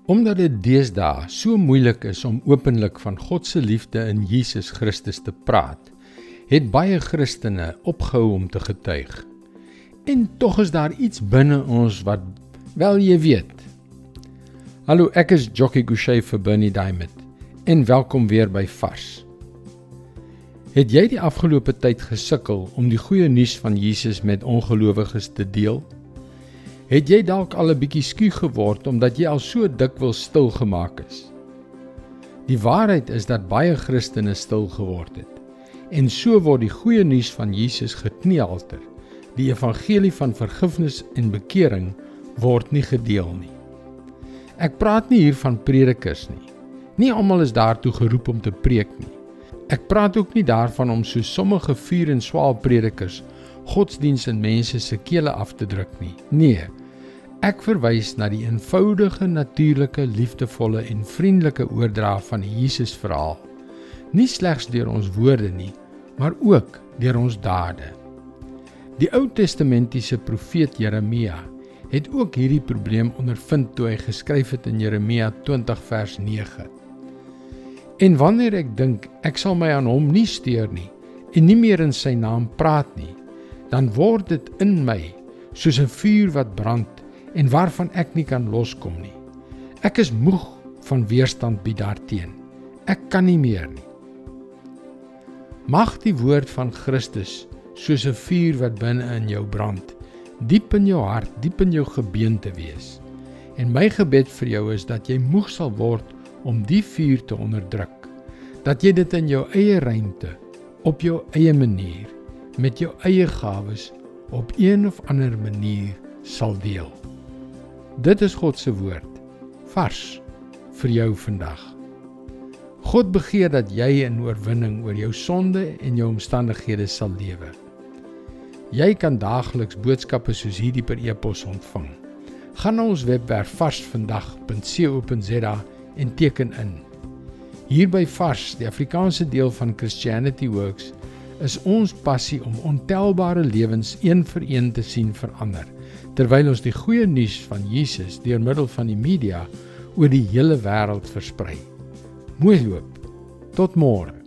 Omdat dit deesdae so moeilik is om openlik van God se liefde in Jesus Christus te praat, het baie Christene opgehou om te getuig. En tog is daar iets binne ons wat, wel jy weet. Hallo, ek is Jockey Gouchee vir Bernie Diamond en welkom weer by Vars. Het jy die afgelope tyd gesukkel om die goeie nuus van Jesus met ongelowiges te deel? Het jy dalk al 'n bietjie skuw geword omdat jy al so dikwels stil gemaak is? Die waarheid is dat baie Christene stil geword het. En so word die goeie nuus van Jesus gekneelter. Die evangelie van vergifnis en bekering word nie gedeel nie. Ek praat nie hier van predikers nie. Nie almal is daartoe geroep om te preek nie. Ek praat ook nie daarvan om so sommige vuur en swaal predikers godsdiens in mense se kele af te druk nie. Nee, ek verwys na die eenvoudige, natuurlike, liefdevolle en vriendelike oordra van die Jesus-verhaal. Nie slegs deur ons woorde nie, maar ook deur ons dade. Die Ou Testamentiese profeet Jeremia het ook hierdie probleem ondervind toe hy geskryf het in Jeremia 20 vers 9. En wanneer ek dink, ek sal my aan hom nie steur nie, en nie meer in sy naam praat nie, dan word dit in my, soos 'n vuur wat brand, en waarvan ek nie kan loskom nie. Ek is moeg van weerstand bied daarteen. Ek kan nie meer nie. Mag die woord van Christus, soos 'n vuur wat binne in jou brand, diep in jou hart, diep in jou gebeente wees. En my gebed vir jou is dat jy moeg sal word om die vuur te onderdruk, dat jy dit in jou eie ruimte, op jou eie manier, met jou eie gawes, op een of ander manier sal deel. Dit is God se woord, vars vir jou vandag. God begeer dat jy in oorwinning oor jou sonde en jou omstandighede sal lewe. Jy kan daagliks boodskappe soos hierdie per e-pos ontvang. Gaan na ons webwerf varsvandag.co.za en teken in. Hier by Vars, die Afrikaanse deel van Christianity Works, is ons passie om ontelbare lewens een vir een te sien verander, terwyl ons die goeie nuus van Jesus deur middel van die media oor die hele wêreld versprei. Mooi loop. Tot môre.